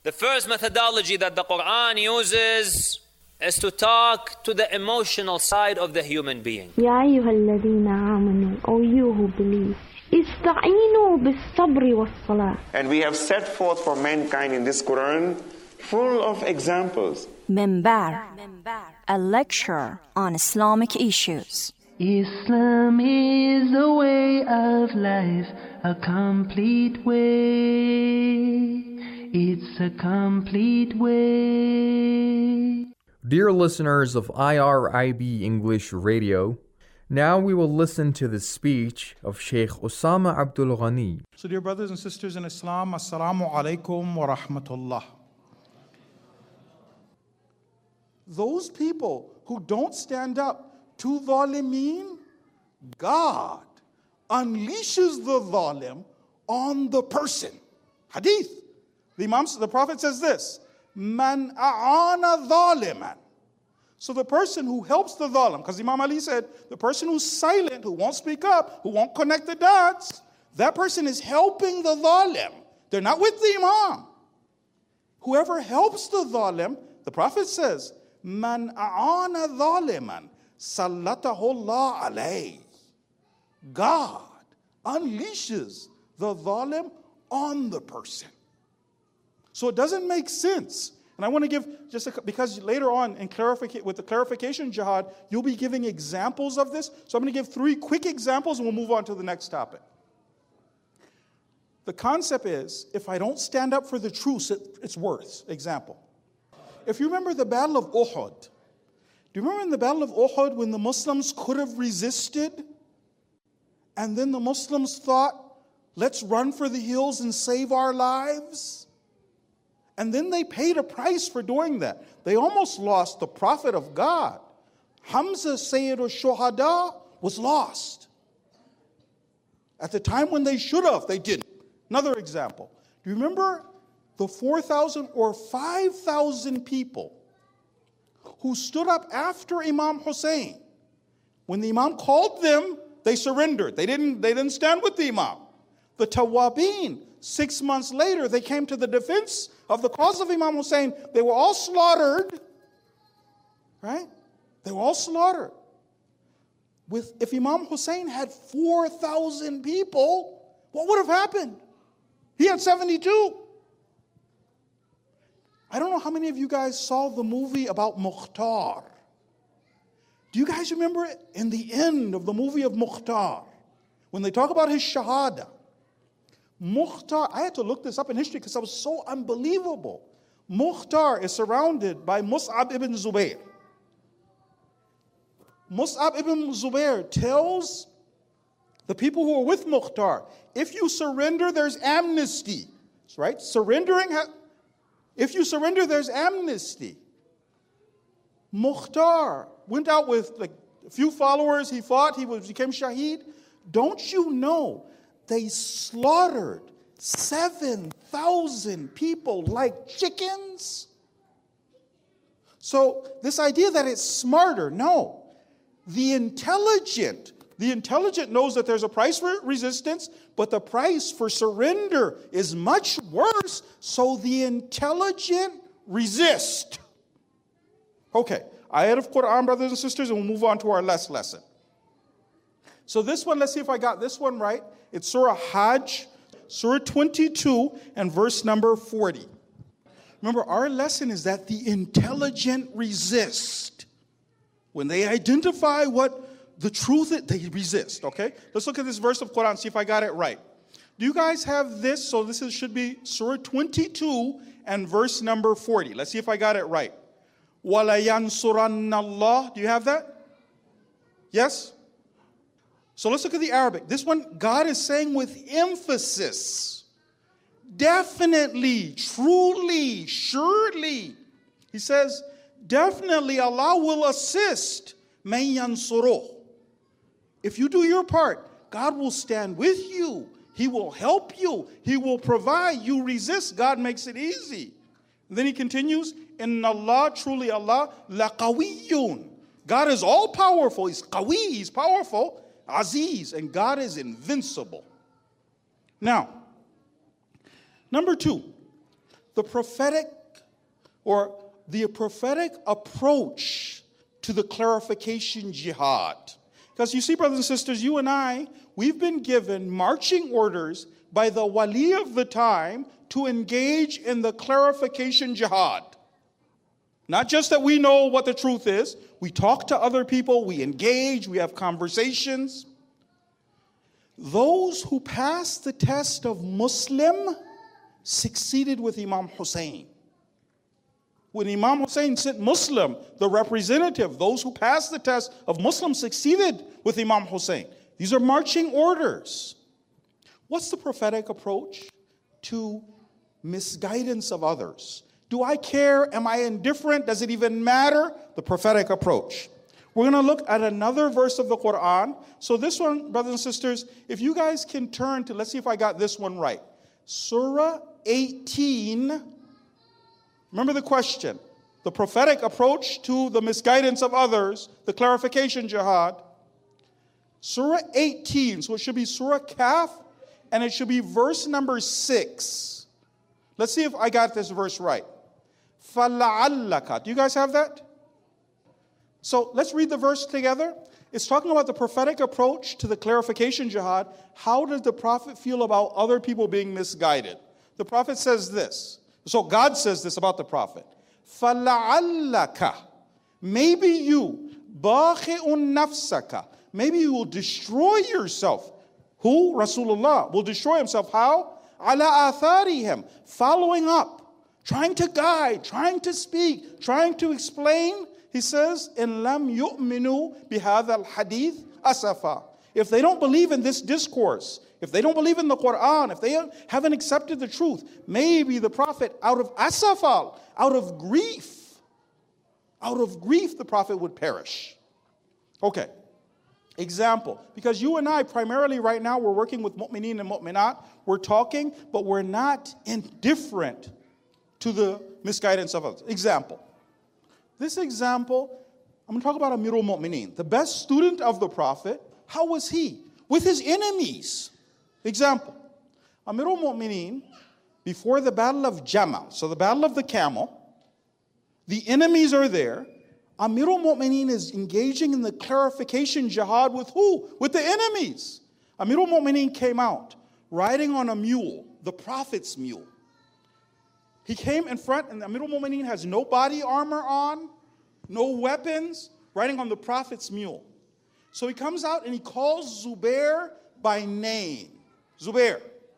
The first methodology that the Quran uses is to talk to the emotional side of the human being. يا أيها الذين آمنوا, O you who believe, استعينوا بالصبر والصلاة. And we have set forth for mankind in this Quran full of examples. Minbar, a lecture on Islamic issues. Islam is a way of life, a complete way. It's a complete way. Dear listeners of IRIB English Radio, now we will listen to the speech of Sheikh Osama Abdul Ghani. So dear brothers and sisters in Islam, Assalamu alaikum wa rahmatullah. Those people who don't stand up to zalimeen, God unleashes the zalim on the person. Hadith. The Prophet says this, Man a'ana zaliman. So the person who helps the zalim, because Imam Ali said, the person who's silent, who won't speak up, who won't connect the dots, that person is helping the zalim. They're not with the Imam. Whoever helps the zalim, the Prophet says, Man a'ana zaliman, sallatahu Allah alayh. God unleashes the zalim on the person. So it doesn't make sense. And I want to give because later on with the clarification jihad, you'll be giving examples of this. So I'm going to give 3 quick examples and we'll move on to the next topic. The concept is, if I don't stand up for the truth, it's worth. Example. If you remember the Battle of Uhud, do you remember in the Battle of Uhud when the Muslims could have resisted? And then the Muslims thought, let's run for the hills and save our lives? And then they paid a price for doing that. They almost lost the Prophet of God. Hamza Sayyid al-Shuhada was lost. At the time when they should have, they didn't. Another example. Do you remember the 4,000 or 5,000 people who stood up after Imam Hussein? When the Imam called them, they surrendered. They didn't stand with the Imam. The Tawabin, 6 months later, they came to the defense of the cause of Imam Hussein. They were all slaughtered. Right? They were all slaughtered. If Imam Hussein had 4,000 people, what would have happened? He had 72. I don't know how many of you guys saw the movie about Mukhtar. Do you guys remember it? In the end of the movie of Mukhtar, when they talk about his shahada, Mukhtar, I had to look this up in history because it was so unbelievable. Mukhtar is surrounded by Mus'ab ibn Zubayr. Mus'ab ibn Zubayr tells the people who are with Mukhtar, if you surrender, there's amnesty. Right? If you surrender, there's amnesty. Mukhtar went out with like a few followers. He fought. He became shaheed. Don't you know they slaughtered 7,000 people like chickens? So this idea that it's smarter, no. The intelligent knows that there's a price for resistance, but the price for surrender is much worse, so the intelligent resist. Okay, ayat of Quran, brothers and sisters, and we'll move on to our last lesson. So this one, let's see if I got this one right. It's Surah Hajj, Surah 22, and verse number 40. Remember, our lesson is that the intelligent resist. When they identify what the truth is, they resist, okay? Let's look at this verse of Quran, see if I got it right. Do you guys have this? So this should be Surah 22 and verse number 40. Let's see if I got it right. وَلَيَنْصُرَنَّ اللَّهِ. Do you have that? Yes? So let's look at the Arabic. This one, God is saying with emphasis, definitely, truly, surely. He says, definitely Allah will assist مَن يَنْصُرُهُ. If you do your part, God will stand with you. He will help you. He will provide. You resist, God makes it easy. And then he continues, Inna Allah, truly Allah, laqawiyyun. God is all powerful. He's qawi, he's powerful. Aziz, and God is invincible. Now, number 2, the prophetic approach to the clarification jihad. Because you see, brothers and sisters, you and I, we've been given marching orders by the wali of the time to engage in the clarification jihad. Not just that we know what the truth is, we talk to other people, we engage, we have conversations. Those who passed the test of Muslim succeeded with Imam Hussein. When Imam Hussein said Muslim, the representative, those who passed the test of Muslim succeeded with Imam Hussein. These are marching orders. What's the prophetic approach to misguidance of others? Do I care? Am I indifferent? Does it even matter? The prophetic approach. We're going to look at another verse of the Quran. So this one, brothers and sisters, if you guys can turn to, let's see if I got this one right. Surah 18. Remember the question. The prophetic approach to the misguidance of others, the clarification jihad. Surah 18. So it should be Surah Kaf, and it should be verse number 6. Let's see if I got this verse right. فَلَعَلَّكَ. Do you guys have that? So let's read the verse together. It's talking about the prophetic approach to the clarification jihad. How does the Prophet feel about other people being misguided? The Prophet says this. So God says this about the Prophet. فَلَعَلَّكَ. Maybe you, بَاخِئٌ نَفْسَكَ. Maybe you will destroy yourself. Who? Rasulullah will destroy himself. How? عَلَى آثَارِهِمْ. Following up. Trying to guide, trying to speak, trying to explain. He says, إِن لَمْ يُؤْمِنُوا بِهَذَا الْحَدِيثِ أَسَفًا. If they don't believe in this discourse, if they don't believe in the Quran, if they haven't accepted the truth, maybe the Prophet, out of asafal, out of grief, the Prophet would perish. Okay. Example. Because you and I, primarily right now, we're working with mu'mineen and mu'minat. We're talking, but we're not indifferent to the misguidance of others. Example. This example, I'm going to talk about Amirul Mu'mineen, the best student of the Prophet. How was he? With his enemies. Example. Amirul Mu'mineen, before the battle of Jamal, so the battle of the camel, the enemies are there. Amirul Mu'mineen is engaging in the clarification jihad with who? With the enemies. Amirul Mu'mineen came out riding on a mule, the Prophet's mule. He came in front, and Amirul Mu'mineen has no body armor on, no weapons, riding on the Prophet's mule. So he comes out and he calls Zubair by name. Zubair.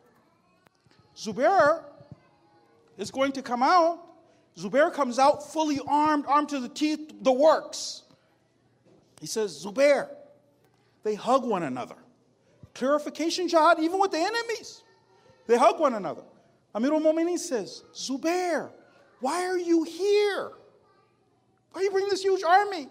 Zubair is going to come out. Zubair comes out fully armed, armed to the teeth, the works. He says, Zubair. They hug one another. Clarification jihad, even with the enemies. They hug one another. Amirul Mu'mineen says, Zubair, why are you here? Why you bring this huge army?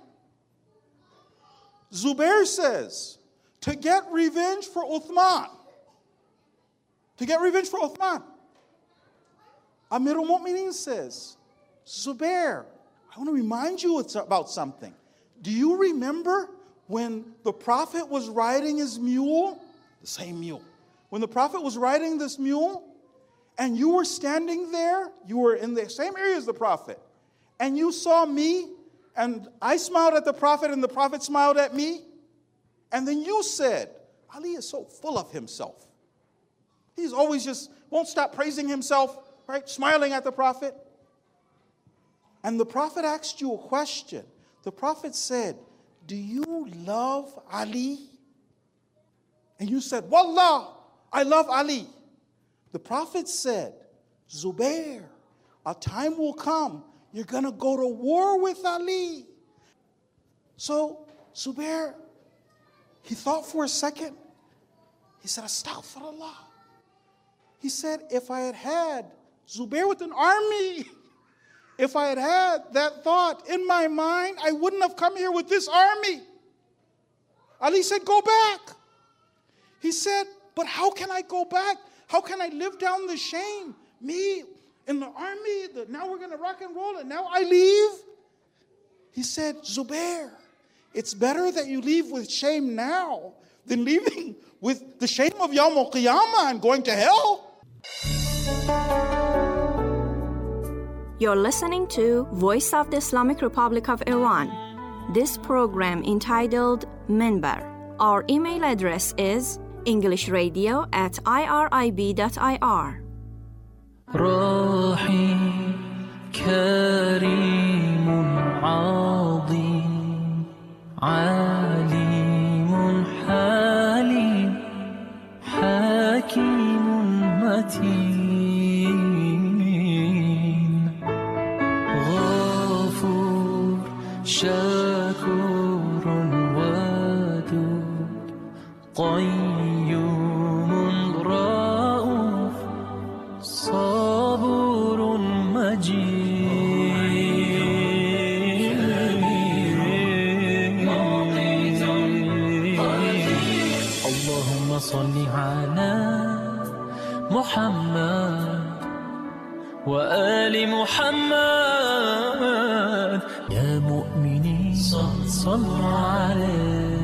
Zubair says, to get revenge for Uthman. To get revenge for Uthman. Amirul Mu'mineen says, Zubair, I want to remind you about something. Do you remember when the Prophet was riding his mule? The same mule. When the Prophet was riding this mule, and you were standing there, you were in the same area as the Prophet, and you saw me, and I smiled at the Prophet, and the Prophet smiled at me, and then you said, Ali is so full of himself. He's always just, won't stop praising himself, right? Smiling at the Prophet. And the Prophet asked you a question. The Prophet said, do you love Ali? And you said, Wallah, I love Ali. The Prophet said, Zubair, a time will come, you're going to go to war with Ali. So Zubair, he thought for a second. He said, Astaghfirullah. He said, if I had had Zubair with an army, if I had had that thought in my mind, I wouldn't have come here with this army. Ali said, go back. He said, but how can I go back? How can I live down the shame? Me in the army, now we're going to rock and roll, and now I leave? He said, Zubair, it's better that you leave with shame now than leaving with the shame of Yawm al-Qiyamah and going to hell. You're listening to Voice of the Islamic Republic of Iran. This program entitled Minbar. Our email address is englishradio@irib.ir. راحي كريم عظيم عليم حليم حكيم متين غفور شكور ودود قيوم رؤوف صبور مجيد اللهم صل على محمد وآل محمد يا مؤمنين صلوا عليه